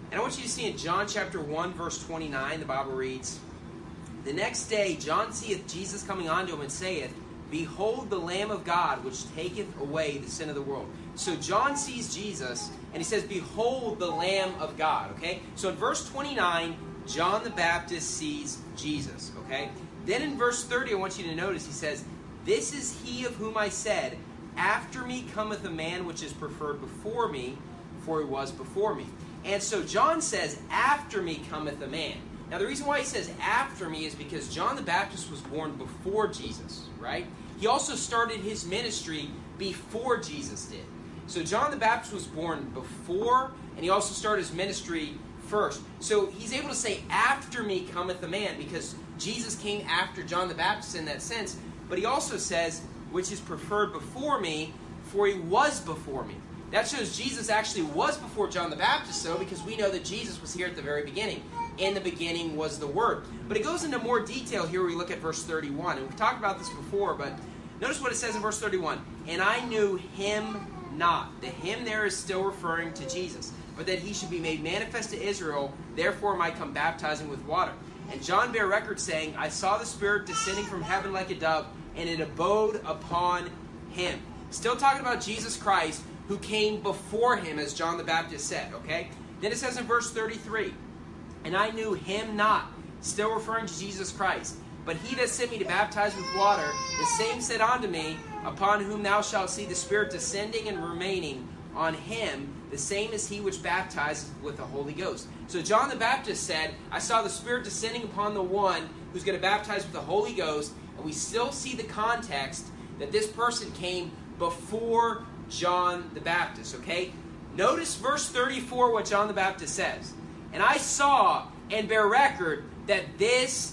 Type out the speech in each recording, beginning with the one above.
And I want you to see in John chapter 1, verse 29, the Bible reads, "The next day John seeth Jesus coming unto him, and saith, Behold the Lamb of God, which taketh away the sin of the world." So John sees Jesus, and he says, "Behold the Lamb of God." Okay? So in verse 29, John the Baptist sees Jesus. Okay? Then in verse 30, I want you to notice, he says, "This is he of whom I said, After me cometh a man which is preferred before me, for he was before me." And so John says, "After me cometh a man." Now the reason why he says "after me" is because John the Baptist was born before Jesus, right? He also started his ministry before Jesus did. So John the Baptist was born before, and he also started his ministry first. So he's able to say, "After me cometh a man," because Jesus came after John the Baptist in that sense. But he also says, "Which is preferred before me, for he was before me." That shows Jesus actually was before John the Baptist, though, because we know that Jesus was here at the very beginning. In the beginning was the Word. But it goes into more detail here when we look at verse 31. And we've talked about this before, but notice what it says in verse 31. "And I knew him not." The him there is still referring to Jesus. "But that he should be made manifest to Israel, therefore am I come baptizing with water. And John bare record, saying, I saw the Spirit descending from heaven like a dove, and it abode upon him." Still talking about Jesus Christ, who came before him, as John the Baptist said, okay? Then it says in verse 33, "And I knew him not," still referring to Jesus Christ. "But he that sent me to baptize with water, the same said unto me, Upon whom thou shalt see the Spirit descending and remaining on him, the same is he which baptizes with the Holy Ghost." So John the Baptist said, "I saw the Spirit descending upon the one who's going to baptize with the Holy Ghost," and we still see the context that this person came before John the Baptist, okay? Notice verse 34, what John the Baptist says. "And I saw and bear record that this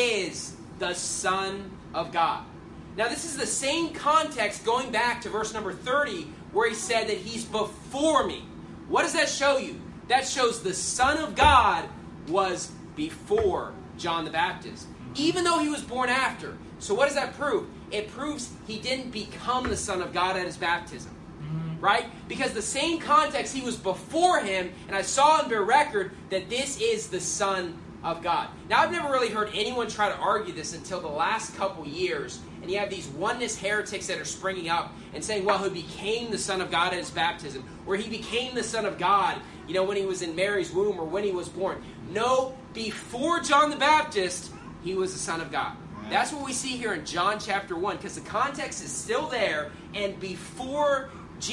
is the Son of God." Now this is the same context going back to verse number 30, where he said that he's before me. What does that show you? That shows the Son of God was before John the Baptist, even though he was born after. So what does that prove? It proves he didn't become the Son of God at his baptism. Right? Because the same context, he was before him, and I saw and bear record that this is the Son of God. Now, I've never really heard anyone try to argue this until the last couple years, and you have these oneness heretics that are springing up and saying, well, he became the Son of God at his baptism, or he became the Son of God, when he was in Mary's womb or when he was born. No, before John the Baptist, he was the Son of God. That's what we see here in John chapter 1, because the context is still there, and before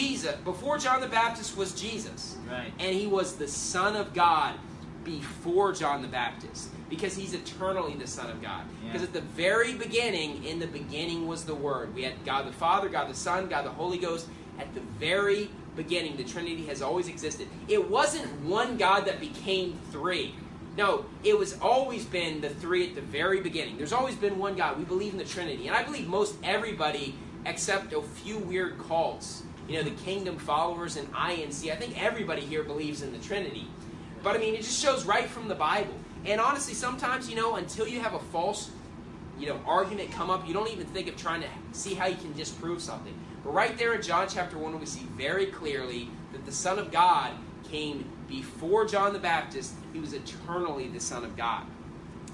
John the Baptist was Jesus. Right. And he was the Son of God before John the Baptist, because he's eternally the Son of God. Because at the very beginning, in the beginning was the Word. We had God the Father, God the Son, God the Holy Ghost. At the very beginning, the Trinity has always existed. It wasn't one God that became three. No, it was always been the three at the very beginning. There's always been one God. We believe in the Trinity. And I believe most everybody, except a few weird cults, the Kingdom followers and INC, I think everybody here believes in the Trinity. But it just shows right from the Bible. And honestly, sometimes, until you have a false, argument come up, you don't even think of trying to see how you can disprove something. But right there in John chapter 1, we see very clearly that the Son of God came before John the Baptist. He was eternally the Son of God.